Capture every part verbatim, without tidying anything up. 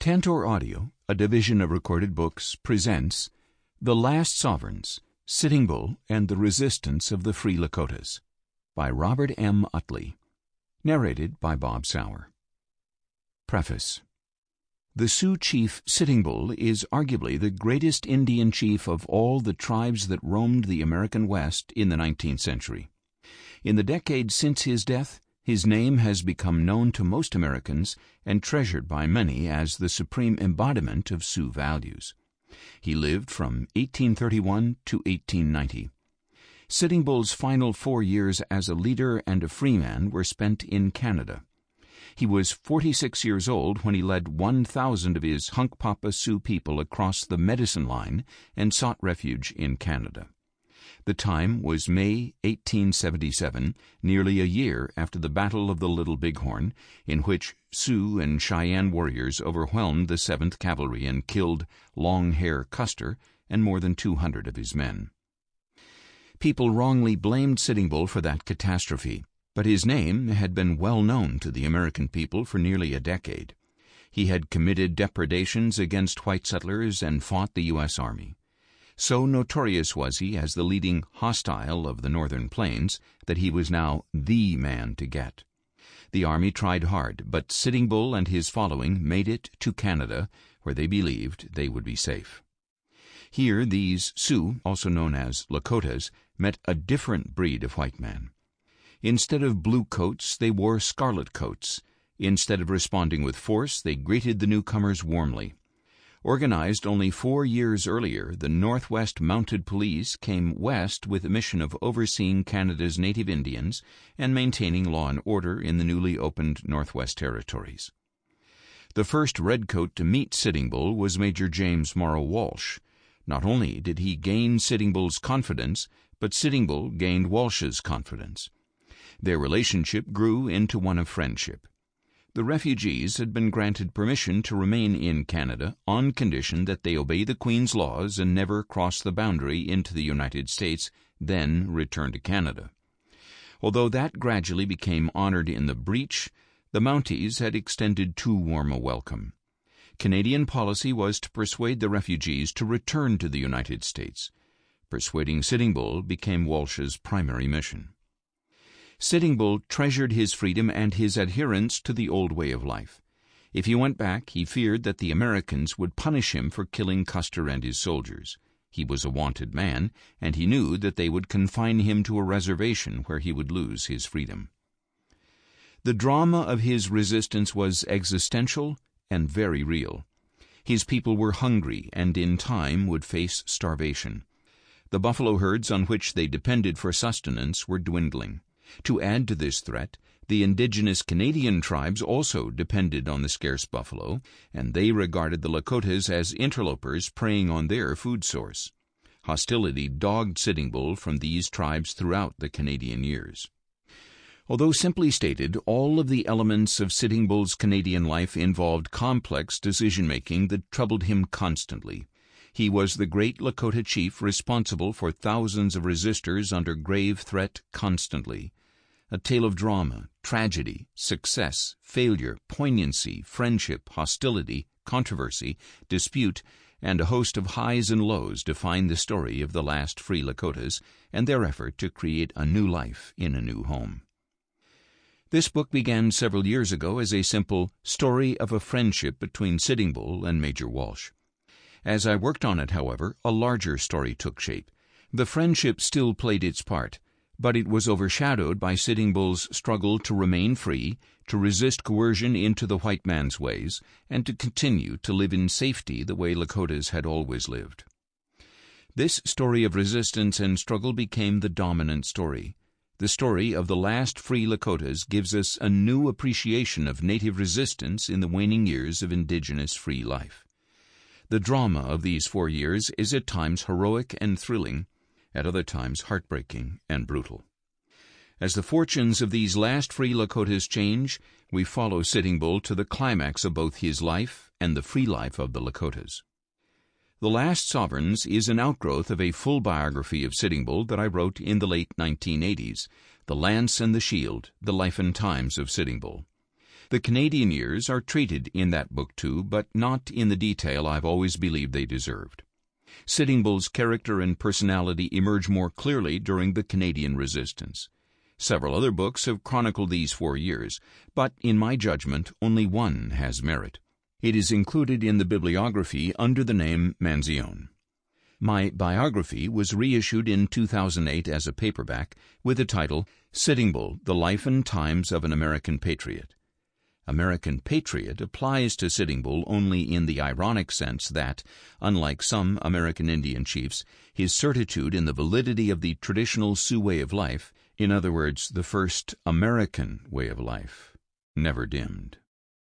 Tantor Audio, a division of Recorded Books, presents The Last Sovereigns, Sitting Bull and the Resistance of the Free Lakotas by Robert M. Utley. Narrated by Bob Sauer. Preface. The Sioux chief Sitting Bull is arguably the greatest Indian chief of all the tribes that roamed the American West in the nineteenth century. In the decades since his death, his name has become known to most Americans and treasured by many as the supreme embodiment of Sioux values. He lived from eighteen thirty-one to eighteen ninety. Sitting Bull's final four years as a leader and a freeman were spent in Canada. He was forty-six years old when he led one thousand of his Hunkpapa Sioux people across the Medicine Line and sought refuge in Canada. The time was May eighteen seventy-seven, nearly a year after the Battle of the Little Bighorn, in which Sioux and Cheyenne warriors overwhelmed the seventh Cavalry and killed Long Hair Custer and more than two hundred of his men. People wrongly blamed Sitting Bull for that catastrophe, but his name had been well known to the American people for nearly a decade. He had committed depredations against white settlers and fought the U S Army. So notorious was he as the leading hostile of the northern plains that he was now the man to get. The Army tried hard, but Sitting Bull and his following made it to Canada, where they believed they would be safe. Here these Sioux, also known as Lakotas, met a different breed of white man. Instead of blue coats, they wore scarlet coats. Instead of responding with force, they greeted the newcomers warmly. Organized only four years earlier, the Northwest Mounted Police came west with a mission of overseeing Canada's native Indians and maintaining law and order in the newly opened Northwest Territories. The first redcoat to meet Sitting Bull was Major James Morrow Walsh. Not only did he gain Sitting Bull's confidence, but Sitting Bull gained Walsh's confidence. Their relationship grew into one of friendship. The refugees had been granted permission to remain in Canada on condition that they obey the Queen's laws and never cross the boundary into the United States, then return to Canada. Although that gradually became honored in the breach, the Mounties had extended too warm a welcome. Canadian policy was to persuade the refugees to return to the United States. Persuading Sitting Bull became Walsh's primary mission. Sitting Bull treasured his freedom and his adherence to the old way of life. If he went back, he feared that the Americans would punish him for killing Custer and his soldiers. He was a wanted man, and he knew that they would confine him to a reservation where he would lose his freedom. The drama of his resistance was existential and very real. His people were hungry and in time would face starvation. The buffalo herds on which they depended for sustenance were dwindling. To add to this threat, the indigenous Canadian tribes also depended on the scarce buffalo, and they regarded the Lakotas as interlopers preying on their food source. Hostility dogged Sitting Bull from these tribes throughout the Canadian years. Although simply stated, all of the elements of Sitting Bull's Canadian life involved complex decision-making that troubled him constantly. He was the great Lakota chief responsible for thousands of resistors under grave threat constantly. A tale of drama, tragedy, success, failure, poignancy, friendship, hostility, controversy, dispute, and a host of highs and lows define the story of the last free Lakotas and their effort to create a new life in a new home. This book began several years ago as a simple story of a friendship between Sitting Bull and Major Walsh. As I worked on it, however, a larger story took shape. The friendship still played its part, but it was overshadowed by Sitting Bull's struggle to remain free, to resist coercion into the white man's ways, and to continue to live in safety the way Lakotas had always lived. This story of resistance and struggle became the dominant story. The story of the last free Lakotas gives us a new appreciation of native resistance in the waning years of indigenous free life. The drama of these four years is at times heroic and thrilling, at other times heartbreaking and brutal. As the fortunes of these last free Lakotas change, we follow Sitting Bull to the climax of both his life and the free life of the Lakotas. The Last Sovereigns is an outgrowth of a full biography of Sitting Bull that I wrote in the late nineteen eighties, The Lance and the Shield, The Life and Times of Sitting Bull. The Canadian years are treated in that book too, but not in the detail I've always believed they deserved. Sitting Bull's character and personality emerge more clearly during the Canadian Resistance. Several other books have chronicled these four years, but in my judgment only one has merit. It is included in the bibliography under the name Manzione. My biography was reissued in two thousand eight as a paperback with the title Sitting Bull, The Life and Times of an American Patriot. American patriot applies to Sitting Bull only in the ironic sense that, unlike some American Indian chiefs, his certitude in the validity of the traditional Sioux way of life, in other words, the first American way of life, never dimmed.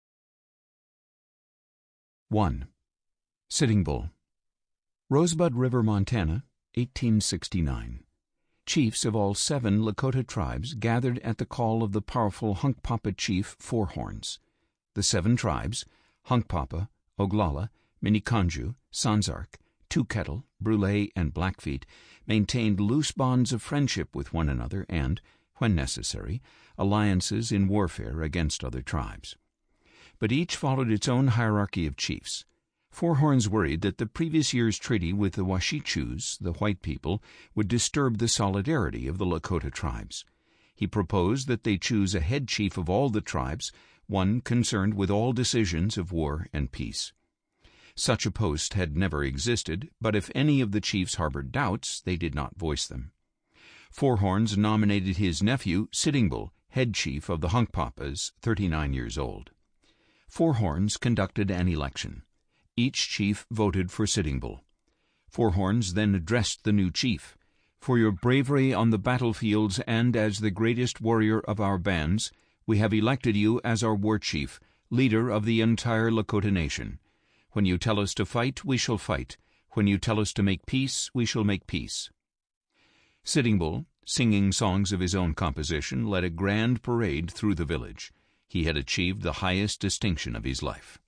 one. Sitting Bull. Rosebud River, Montana, eighteen sixty-nine. Chiefs of all seven Lakota tribes gathered at the call of the powerful Hunkpapa chief Four Horns. The seven tribes, Hunkpapa, Oglala, Miniconjou, Sansark, Two Kettle, Brule, and Blackfeet, maintained loose bonds of friendship with one another and, when necessary, alliances in warfare against other tribes. But each followed its own hierarchy of chiefs. Four Horns worried that the previous year's treaty with the Washichus, the white people, would disturb the solidarity of the Lakota tribes. He proposed that they choose a head chief of all the tribes, one concerned with all decisions of war and peace. Such a post had never existed, but if any of the chiefs harbored doubts, they did not voice them. Four Horns nominated his nephew, Sitting Bull, head chief of the Hunkpapas, thirty-nine years old. Four Horns conducted an election. Each chief voted for Sitting Bull. Four Horns then addressed the new chief. For your bravery on the battlefields and as the greatest warrior of our bands, we have elected you as our war chief, leader of the entire Lakota nation. When you tell us to fight, we shall fight. When you tell us to make peace, we shall make peace. Sitting Bull, singing songs of his own composition, led a grand parade through the village. He had achieved the highest distinction of his life.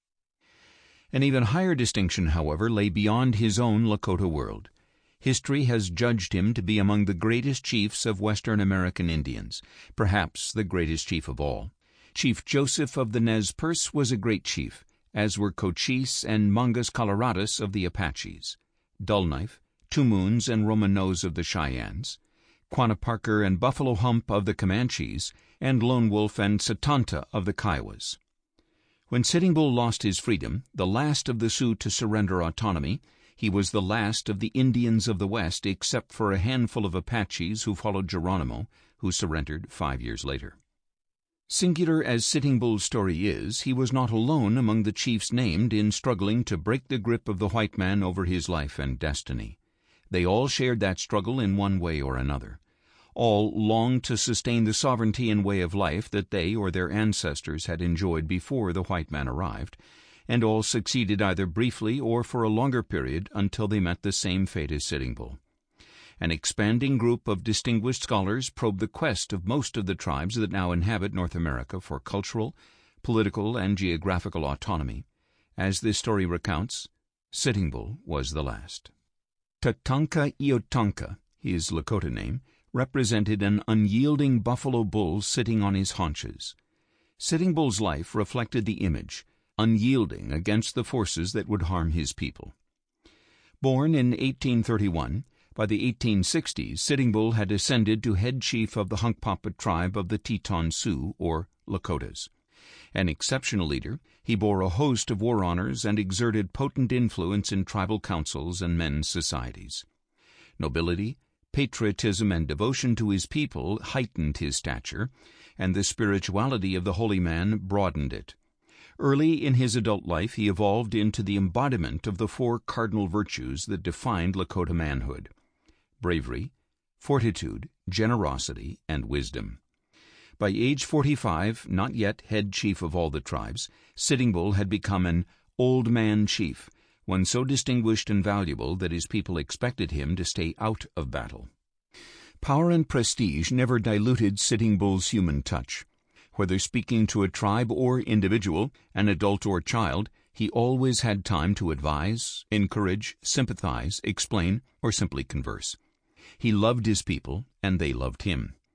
An even higher distinction, however, lay beyond his own Lakota world. History has judged him to be among the greatest chiefs of Western American Indians, perhaps the greatest chief of all. Chief Joseph of the Nez Perce was a great chief, as were Cochise and Mangus Colorados of the Apaches, Dull Knife, Two Moons and Roman Nose of the Cheyennes, Quannaparker and Buffalo Hump of the Comanches, and Lone Wolf and Satanta of the Kiowas. When Sitting Bull lost his freedom, the last of the Sioux to surrender autonomy, he was the last of the Indians of the West except for a handful of Apaches who followed Geronimo, who surrendered five years later. Singular as Sitting Bull's story is, he was not alone among the chiefs named in struggling to break the grip of the white man over his life and destiny. They all shared that struggle in one way or another. All longed to sustain the sovereignty and way of life that they or their ancestors had enjoyed before the white man arrived, and all succeeded either briefly or for a longer period until they met the same fate as Sitting Bull. An expanding group of distinguished scholars probed the quest of most of the tribes that now inhabit North America for cultural, political, and geographical autonomy. As this story recounts, Sitting Bull was the last. Tatanka Iotanka, his Lakota name, represented an unyielding buffalo bull sitting on his haunches. Sitting Bull's life reflected the image, unyielding against the forces that would harm his people. Born in eighteen thirty-one, by the eighteen sixties Sitting Bull had ascended to head chief of the Hunkpapa tribe of the Teton Sioux, or Lakotas. An exceptional leader, he bore a host of war honors and exerted potent influence in tribal councils and men's societies. Nobility, patriotism, and devotion to his people heightened his stature, and the spirituality of the holy man broadened it. Early in his adult life he evolved into the embodiment of the four cardinal virtues that defined Lakota manhood: bravery, fortitude, generosity, and wisdom. By age forty-five, not yet head chief of all the tribes, Sitting Bull had become an old man chief, one so distinguished and valuable that his people expected him to stay out of battle. Power and prestige never diluted Sitting Bull's human touch. Whether speaking to a tribe or individual, an adult or child, he always had time to advise, encourage, sympathize, explain, or simply converse. He loved his people, and they loved him.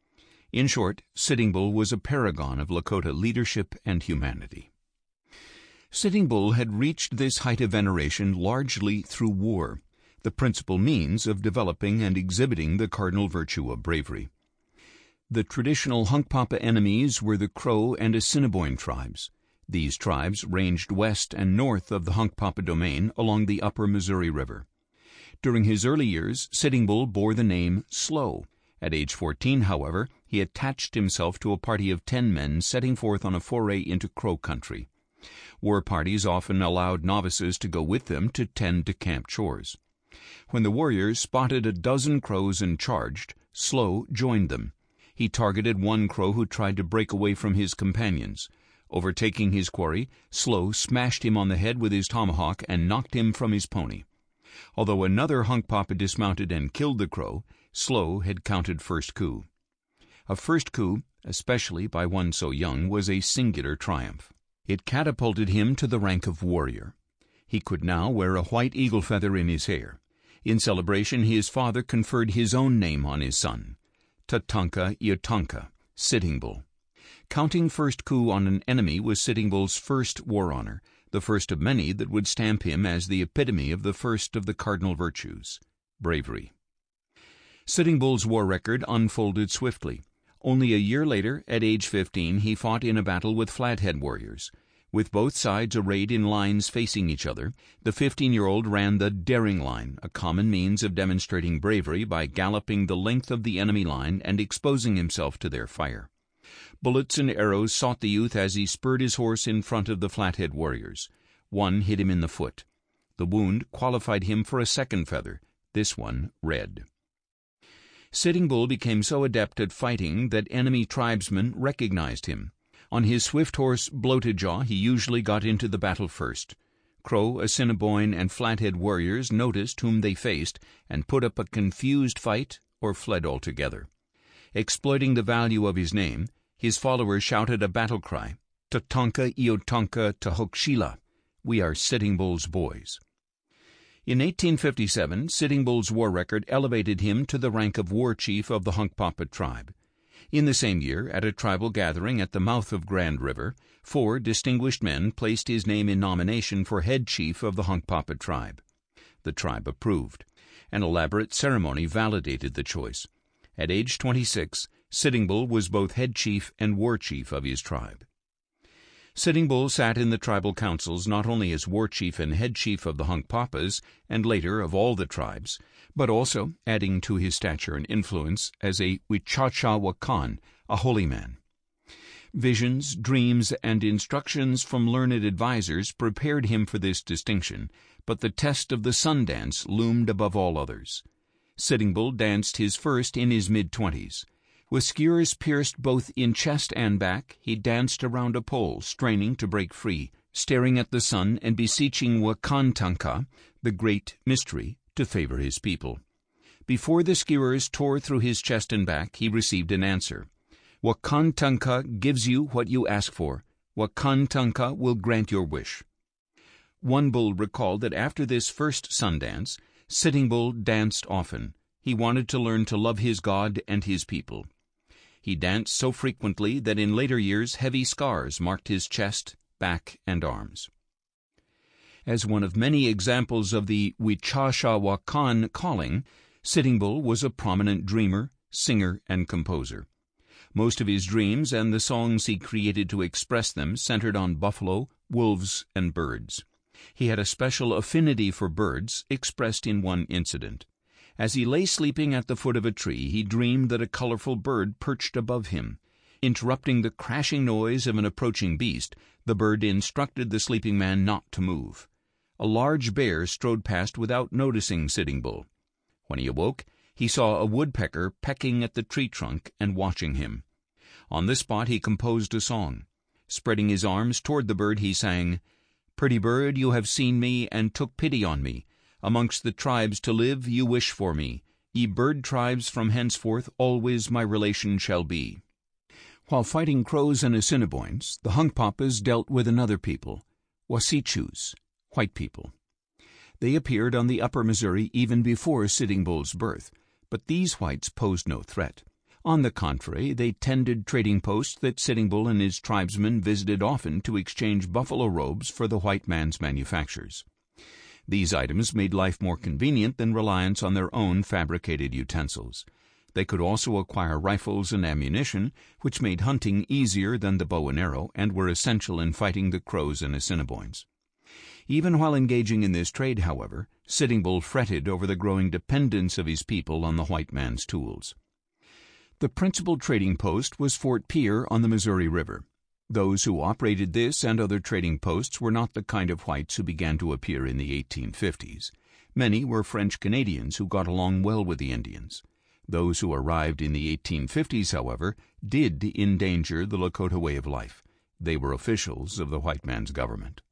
In short, Sitting Bull was a paragon of Lakota leadership and humanity. Sitting Bull had reached this height of veneration largely through war, the principal means of developing and exhibiting the cardinal virtue of bravery. The traditional Hunkpapa enemies were the Crow and Assiniboine tribes. These tribes ranged west and north of the Hunkpapa domain along the upper Missouri River. During his early years, Sitting Bull bore the name Slow. At age fourteen, however, he attached himself to a party of ten men setting forth on a foray into Crow country. War parties often allowed novices to go with them to tend to camp chores. When the warriors spotted a dozen crows and charged, Slow joined them. He targeted one crow who tried to break away from his companions. Overtaking his quarry, Slow smashed him on the head with his tomahawk and knocked him from his pony. Although another Hunkpapa dismounted and killed the crow, Slow had counted first coup. A first coup, especially by one so young, was a singular triumph. It catapulted him to the rank of warrior. He could now wear a white eagle feather in his hair. In celebration, his father conferred his own name on his son, Tatanka Yotanka, Sitting Bull. Counting first coup on an enemy was Sitting Bull's first war honor, the first of many that would stamp him as the epitome of the first of the cardinal virtues, bravery. Sitting Bull's war record unfolded swiftly. Only a year later, at age fifteen, he fought in a battle with Flathead warriors. With both sides arrayed in lines facing each other, the fifteen-year-old ran the daring line, a common means of demonstrating bravery by galloping the length of the enemy line and exposing himself to their fire. Bullets and arrows sought the youth as he spurred his horse in front of the Flathead warriors. One hit him in the foot. The wound qualified him for a second feather, this one red. Sitting Bull became so adept at fighting that enemy tribesmen recognized him. On his swift horse Bloated Jaw he usually got into the battle first. Crow, Assiniboine, and Flathead warriors noticed whom they faced and put up a confused fight or fled altogether. Exploiting the value of his name, his followers shouted a battle cry, Tatanka Iotanka Tahokshila, we are Sitting Bull's boys. In eighteen fifty-seven, Sitting Bull's war record elevated him to the rank of war chief of the Hunkpapa tribe. In the same year, at a tribal gathering at the mouth of Grand River, four distinguished men placed his name in nomination for head chief of the Hunkpapa tribe. The tribe approved. An elaborate ceremony validated the choice. At age twenty-six, Sitting Bull was both head chief and war chief of his tribe. Sitting Bull sat in the tribal councils not only as war chief and head chief of the Hunkpapas, and later of all the tribes, but also, adding to his stature and influence, as a Wichacha Wakan, a holy man. Visions, dreams, and instructions from learned advisers prepared him for this distinction, but the test of the sun dance loomed above all others. Sitting Bull danced his first in his mid-twenties. With skewers pierced both in chest and back, he danced around a pole, straining to break free, staring at the sun and beseeching Wakantanka, the great mystery, to favor his people. Before the skewers tore through his chest and back, he received an answer. Wakantanka gives you what you ask for. Wakantanka will grant your wish. One bull recalled that after this first sun dance, Sitting Bull danced often. He wanted to learn to love his God and his people. He danced so frequently that in later years heavy scars marked his chest, back, and arms. As one of many examples of the Wichacha Wakan calling, Sitting Bull was a prominent dreamer, singer, and composer. Most of his dreams and the songs he created to express them centered on buffalo, wolves, and birds. He had a special affinity for birds, expressed in one incident. As he lay sleeping at the foot of a tree, he dreamed that a colorful bird perched above him. Interrupting the crashing noise of an approaching beast, the bird instructed the sleeping man not to move. A large bear strode past without noticing Sitting Bull. When he awoke, he saw a woodpecker pecking at the tree trunk and watching him. On the spot he composed a song. Spreading his arms toward the bird, he sang, "Pretty bird, you have seen me and took pity on me. Amongst the tribes to live you wish for me. Ye bird tribes from henceforth always my relation shall be." While fighting Crows and Assiniboines, the Hunkpapas dealt with another people, Wasichus, white people. They appeared on the upper Missouri even before Sitting Bull's birth, but these whites posed no threat. On the contrary, they tended trading posts that Sitting Bull and his tribesmen visited often to exchange buffalo robes for the white man's manufactures. These items made life more convenient than reliance on their own fabricated utensils. They could also acquire rifles and ammunition, which made hunting easier than the bow and arrow and were essential in fighting the Crows and Assiniboines. Even while engaging in this trade, however, Sitting Bull fretted over the growing dependence of his people on the white man's tools. The principal trading post was Fort Pierre on the Missouri River. Those who operated this and other trading posts were not the kind of whites who began to appear in the eighteen fifties. Many were French Canadians who got along well with the Indians. Those who arrived in the eighteen fifties, however, did endanger the Lakota way of life. They were officials of the white man's government.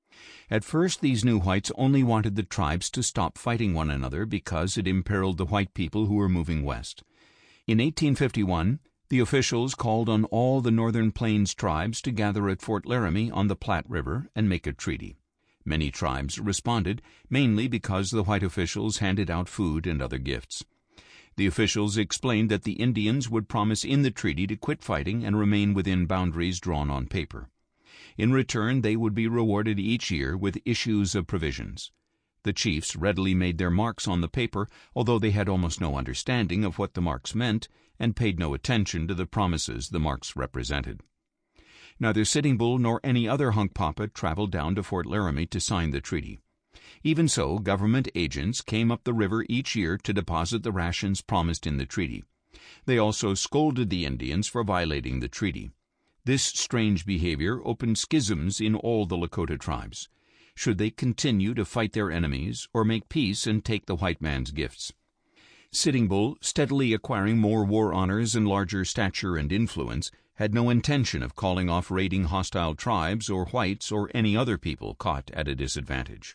At first, these new whites only wanted the tribes to stop fighting one another because it imperiled the white people who were moving west. In eighteen fifty-one, the officials called on all the Northern Plains tribes to gather at Fort Laramie on the Platte River and make a treaty. Many tribes responded, mainly because the white officials handed out food and other gifts. The officials explained that the Indians would promise in the treaty to quit fighting and remain within boundaries drawn on paper. In return, they would be rewarded each year with issues of provisions. The chiefs readily made their marks on the paper, although they had almost no understanding of what the marks meant and paid no attention to the promises the marks represented. Neither Sitting Bull nor any other Hunkpapa traveled down to Fort Laramie to sign the treaty. Even so, government agents came up the river each year to deposit the rations promised in the treaty. They also scolded the Indians for violating the treaty. This strange behavior opened schisms in all the Lakota tribes. Should they continue to fight their enemies or make peace and take the white man's gifts? Sitting Bull, steadily acquiring more war honors and larger stature and influence, had no intention of calling off raiding hostile tribes or whites or any other people caught at a disadvantage.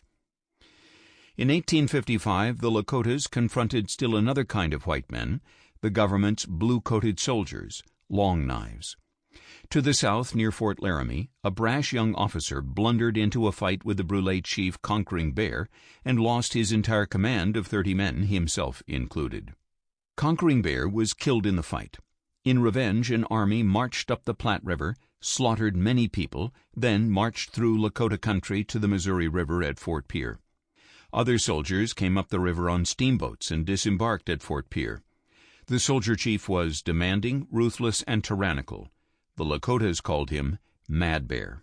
In eighteen fifty-five, the Lakotas confronted still another kind of white men, the government's blue-coated soldiers, Long Knives. To the south, near Fort Laramie, a brash young officer blundered into a fight with the Brule chief Conquering Bear and lost his entire command of thirty men, himself included. Conquering Bear was killed in the fight. In revenge, an army marched up the Platte River, slaughtered many people, then marched through Lakota country to the Missouri River at Fort Pierre. Other soldiers came up the river on steamboats and disembarked at Fort Pierre. The soldier chief was demanding, ruthless, and tyrannical. The Lakotas called him Mad Bear.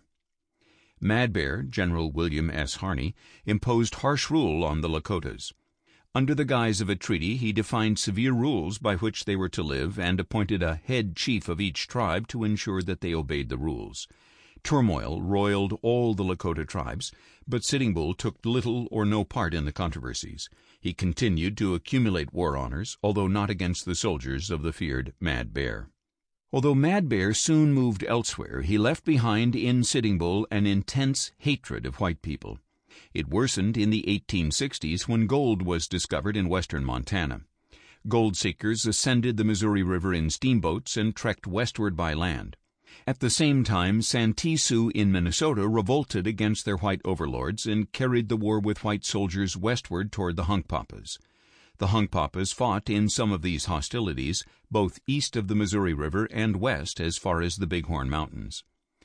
Mad Bear, General William S. Harney, imposed harsh rule on the Lakotas. Under the guise of a treaty, he defined severe rules by which they were to live and appointed a head chief of each tribe to ensure that they obeyed the rules. Turmoil roiled all the Lakota tribes, but Sitting Bull took little or no part in the controversies. He continued to accumulate war honors, although not against the soldiers of the feared Mad Bear. Although Mad Bear soon moved elsewhere, he left behind in Sitting Bull an intense hatred of white people. It worsened in the eighteen sixties when gold was discovered in western Montana. Gold seekers ascended the Missouri River in steamboats and trekked westward by land. At the same time, Santee Sioux in Minnesota revolted against their white overlords and carried the war with white soldiers westward toward the Hunkpapas. The Hunkpapas fought in some of these hostilities, both east of the Missouri River and west as far as the Bighorn Mountains.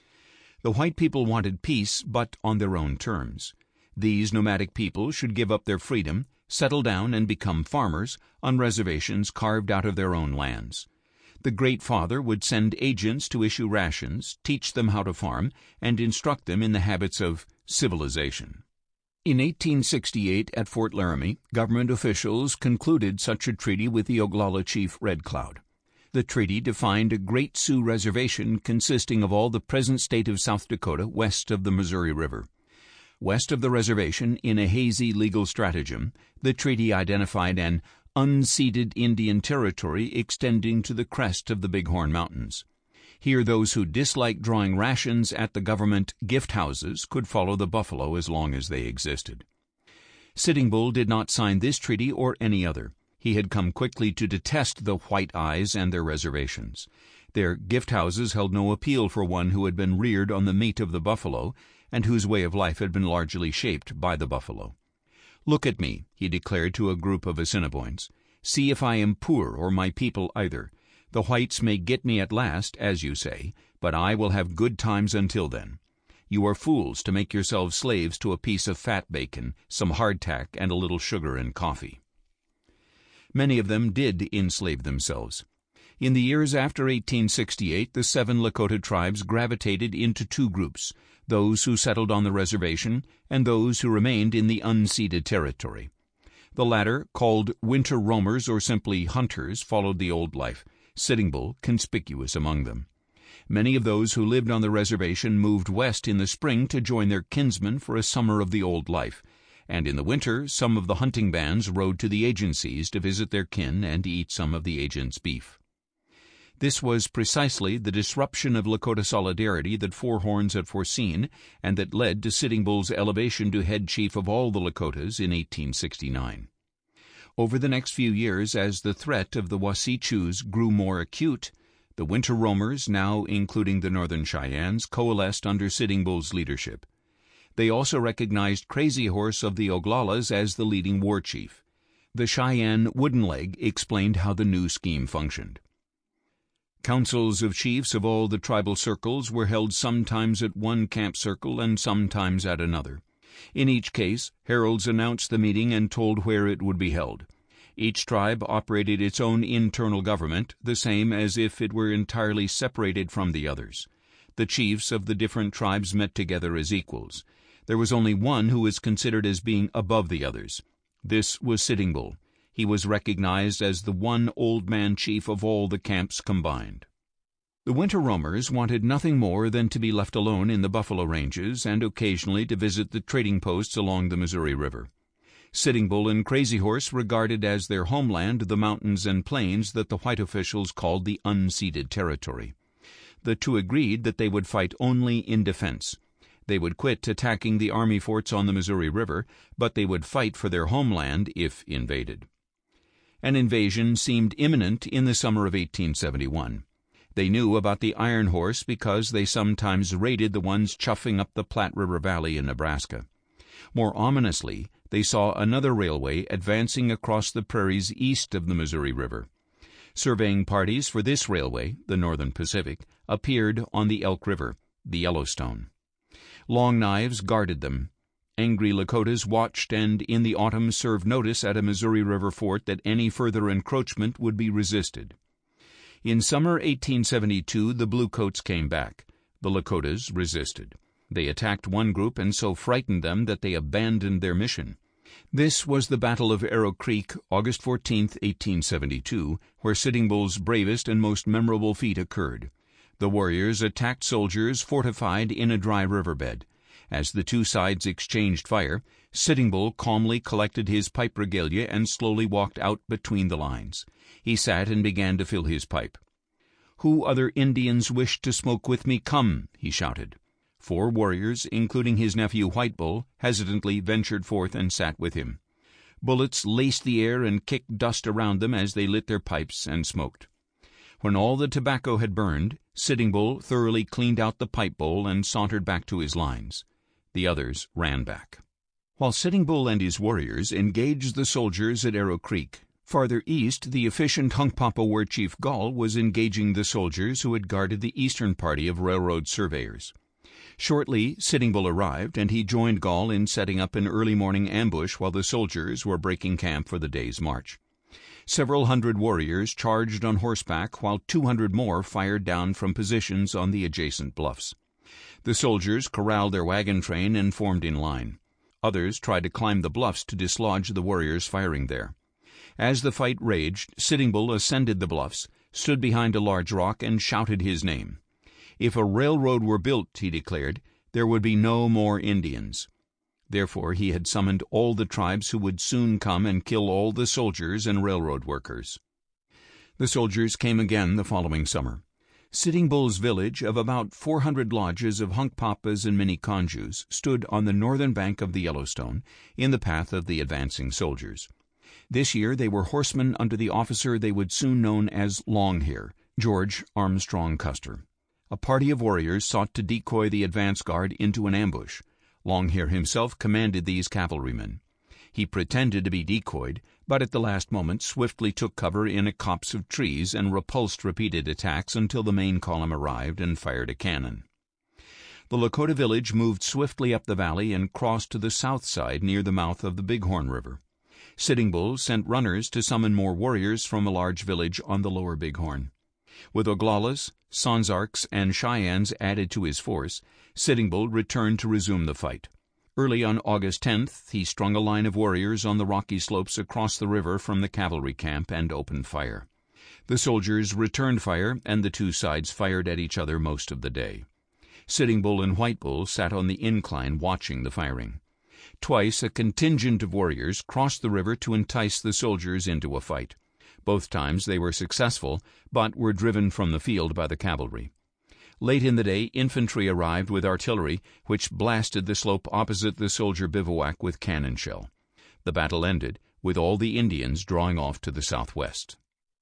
The white people wanted peace, but on their own terms. These nomadic people should give up their freedom, settle down and become farmers on reservations carved out of their own lands. The Great Father would send agents to issue rations, teach them how to farm, and instruct them in the habits of civilization. In eighteen sixty-eight, at Fort Laramie, government officials concluded such a treaty with the Oglala chief Red Cloud. The treaty defined a Great Sioux reservation consisting of all the present state of South Dakota west of the Missouri River. West of the reservation, in a hazy legal stratagem, the treaty identified an unceded Indian territory extending to the crest of the Bighorn Mountains. Here those who disliked drawing rations at the government gift houses could follow the buffalo as long as they existed. Sitting Bull did not sign this treaty or any other. He had come quickly to detest the White Eyes and their reservations. Their gift houses held no appeal for one who had been reared on the meat of the buffalo and whose way of life had been largely shaped by the buffalo. "Look at me," he declared to a group of Assiniboines. "See if I am poor or my people either. The whites may get me at last, as you say, but I will have good times until then. You are fools to make yourselves slaves to a piece of fat bacon, some hardtack, and a little sugar and coffee." Many of them did enslave themselves. In the years after eighteen sixty-eight, the seven Lakota tribes gravitated into two groups, those who settled on the reservation and those who remained in the unceded territory. The latter, called winter roamers or simply hunters, followed the old life, Sitting Bull conspicuous among them. Many of those who lived on the reservation moved west in the spring to join their kinsmen for a summer of the old life, and in the winter some of the hunting bands rode to the agencies to visit their kin and eat some of the agents' beef. This was precisely the disruption of Lakota solidarity that Four Horns had foreseen, and that led to Sitting Bull's elevation to head chief of all the Lakotas in eighteen sixty-nine. Over the next few years, as the threat of the Wasichus grew more acute, the winter roamers, now including the Northern Cheyennes, coalesced under Sitting Bull's leadership. They also recognized Crazy Horse of the Oglalas as the leading war chief. The Cheyenne Wooden Leg explained how the new scheme functioned. Councils of chiefs of all the tribal circles were held sometimes at one camp circle and sometimes at another. In each case, heralds announced the meeting and told where it would be held. Each tribe operated its own internal government, the same as if it were entirely separated from the others. The chiefs of the different tribes met together as equals. There was only one who was considered as being above the others. This was Sitting Bull. He was recognized as the one old man chief of all the camps combined. The winter roamers wanted nothing more than to be left alone in the buffalo ranges and occasionally to visit the trading posts along the Missouri River. Sitting Bull and Crazy Horse regarded as their homeland the mountains and plains that the white officials called the unceded territory. The two agreed that they would fight only in defense. They would quit attacking the army forts on the Missouri River, but they would fight for their homeland if invaded. An invasion seemed imminent in the summer of eighteen seventy-one. They knew about the Iron Horse because they sometimes raided the ones chuffing up the Platte River Valley in Nebraska. More ominously, they saw another railway advancing across the prairies east of the Missouri River. Surveying parties for this railway, the Northern Pacific, appeared on the Elk River, the Yellowstone. Long knives guarded them. Angry Lakotas watched and in the autumn served notice at a Missouri River fort that any further encroachment would be resisted. In summer eighteen seventy-two, the Bluecoats came back. The Lakotas resisted. They attacked one group and so frightened them that they abandoned their mission. This was the Battle of Arrow Creek, August fourteenth, eighteen seventy-two, where Sitting Bull's bravest and most memorable feat occurred. The warriors attacked soldiers fortified in a dry riverbed. As the two sides exchanged fire, Sitting Bull calmly collected his pipe regalia and slowly walked out between the lines. He sat and began to fill his pipe. "Who other Indians wish to smoke with me, come," he shouted. Four warriors, including his nephew White Bull, hesitantly ventured forth and sat with him. Bullets laced the air and kicked dust around them as they lit their pipes and smoked. When all the tobacco had burned, Sitting Bull thoroughly cleaned out the pipe bowl and sauntered back to his lines. The others ran back. While Sitting Bull and his warriors engaged the soldiers at Arrow Creek, farther east the efficient Hunkpapa war chief Gall was engaging the soldiers who had guarded the eastern party of railroad surveyors. Shortly, Sitting Bull arrived, and he joined Gall in setting up an early morning ambush while the soldiers were breaking camp for the day's march. Several hundred warriors charged on horseback, while two hundred more fired down from positions on the adjacent bluffs. The soldiers corralled their wagon train and formed in line. Others tried to climb the bluffs to dislodge the warriors firing there. As the fight raged, Sitting Bull ascended the bluffs, stood behind a large rock, and shouted his name. If a railroad were built, he declared, there would be no more Indians. Therefore he had summoned all the tribes who would soon come and kill all the soldiers and railroad workers. The soldiers came again the following summer. Sitting Bull's village of about four hundred lodges of Hunkpapas and Minneconjous stood on the northern bank of the Yellowstone, in the path of the advancing soldiers. This year they were horsemen under the officer they would soon know as Longhair, George Armstrong Custer. A party of warriors sought to decoy the advance guard into an ambush. Longhair himself commanded these cavalrymen. He pretended to be decoyed, but at the last moment swiftly took cover in a copse of trees and repulsed repeated attacks until the main column arrived and fired a cannon. The Lakota village moved swiftly up the valley and crossed to the south side near the mouth of the Bighorn River. Sitting Bull sent runners to summon more warriors from a large village on the lower Bighorn. With Oglalas, Sonsarks, and Cheyennes added to his force, Sitting Bull returned to resume the fight. Early on August tenth, he strung a line of warriors on the rocky slopes across the river from the cavalry camp and opened fire. The soldiers returned fire, and the two sides fired at each other most of the day. Sitting Bull and White Bull sat on the incline watching the firing. Twice a contingent of warriors crossed the river to entice the soldiers into a fight. Both times they were successful, but were driven from the field by the cavalry. Late in the day, infantry arrived with artillery, which blasted the slope opposite the soldier bivouac with cannon shell. The battle ended, with all the Indians drawing off to the southwest.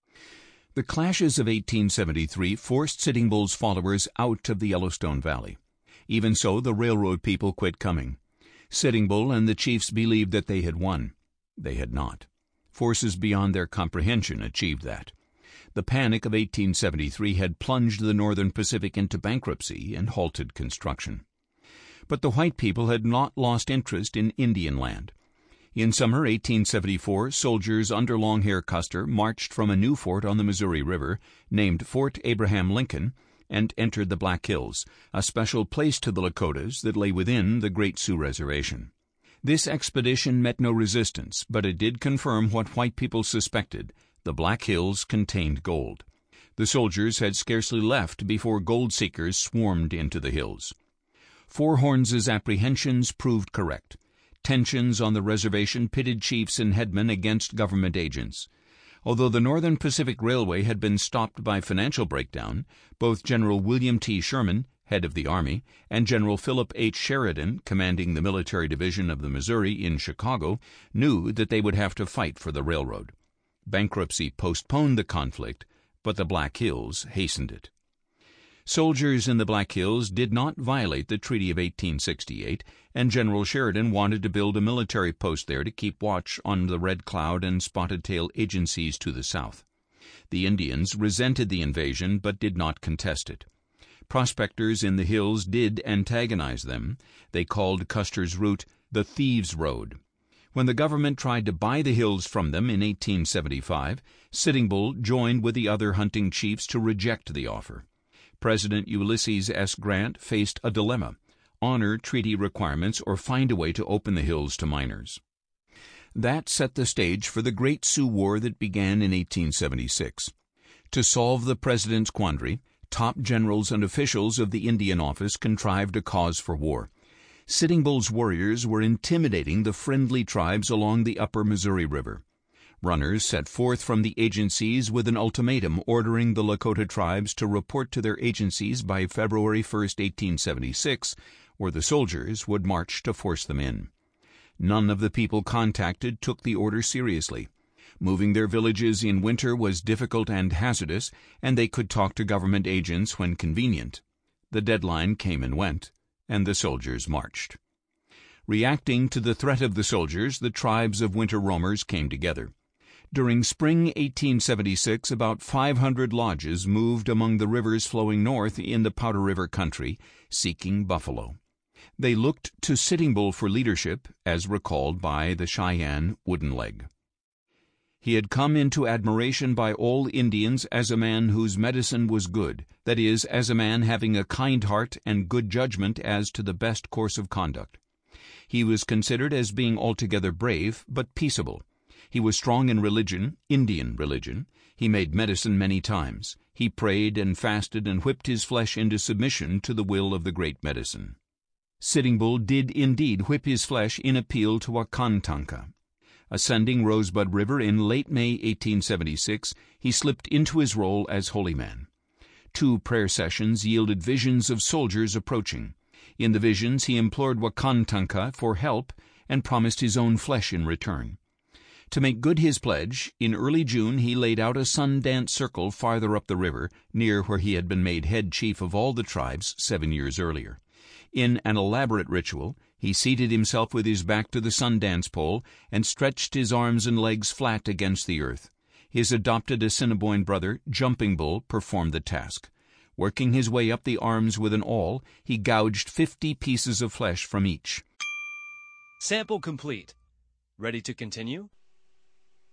The clashes of eighteen seventy-three forced Sitting Bull's followers out of the Yellowstone Valley. Even so, the railroad people quit coming. Sitting Bull and the chiefs believed that they had won. They had not. Forces beyond their comprehension achieved that. The panic of eighteen seventy-three had plunged the Northern Pacific into bankruptcy and halted construction. But the white people had not lost interest in Indian land. In summer eighteen seventy-four, soldiers under Longhair Custer marched from a new fort on the Missouri River, named Fort Abraham Lincoln, and entered the Black Hills, a special place to the Lakotas that lay within the Great Sioux Reservation. This expedition met no resistance, but it did confirm what white people suspected: the Black Hills contained gold. The soldiers had scarcely left before gold seekers swarmed into the hills. Four Horns's apprehensions proved correct. Tensions on the reservation pitted chiefs and headmen against government agents. Although the Northern Pacific Railway had been stopped by financial breakdown, both General William T. Sherman, head of the Army, and General Philip H. Sheridan, commanding the military division of the Missouri in Chicago, knew that they would have to fight for the railroad. Bankruptcy postponed the conflict, but the Black Hills hastened it. Soldiers in the Black Hills did not violate the Treaty of eighteen sixty-eight, and General Sheridan wanted to build a military post there to keep watch on the Red Cloud and Spotted Tail agencies to the south. The Indians resented the invasion but did not contest it. Prospectors in the hills did antagonize them. They called Custer's route the Thieves' Road. When the government tried to buy the hills from them in eighteen seventy-five, Sitting Bull joined with the other hunting chiefs to reject the offer. President Ulysses S. Grant faced a dilemma: honor treaty requirements or find a way to open the hills to miners. That set the stage for the Great Sioux War that began in eighteen seventy-six. To solve the president's quandary, top generals and officials of the Indian Office contrived a cause for war. Sitting Bull's warriors were intimidating the friendly tribes along the upper Missouri River. Runners set forth from the agencies with an ultimatum ordering the Lakota tribes to report to their agencies by February first, eighteen seventy-six, or the soldiers would march to force them in. None of the people contacted took the order seriously. Moving their villages in winter was difficult and hazardous, and they could talk to government agents when convenient. The deadline came and went, and the soldiers marched. Reacting to the threat of the soldiers, the tribes of winter roamers came together. During spring eighteen seventy-six, about five hundred lodges moved among the rivers flowing north in the Powder River country, seeking buffalo. They looked to Sitting Bull for leadership, as recalled by the Cheyenne Wooden Leg. He had come into admiration by all Indians as a man whose medicine was good, that is, as a man having a kind heart and good judgment as to the best course of conduct. He was considered as being altogether brave, but peaceable. He was strong in religion, Indian religion. He made medicine many times. He prayed and fasted and whipped his flesh into submission to the will of the great medicine. Sitting Bull did indeed whip his flesh in appeal to Wakantanka. Ascending Rosebud River in late May eighteen seventy-six, he slipped into his role as holy man. Two prayer sessions yielded visions of soldiers approaching. In the visions he implored Wakantanka for help and promised his own flesh in return. To make good his pledge, in early June he laid out a sun-dance circle farther up the river, near where he had been made head chief of all the tribes seven years earlier. In an elaborate ritual, He seated himself with his back to the Sundance pole and stretched his arms and legs flat against the earth. His adopted Assiniboine brother, Jumping Bull, performed the task. Working his way up the arms with an awl, he gouged fifty pieces of flesh from each. Sample complete. Ready to continue?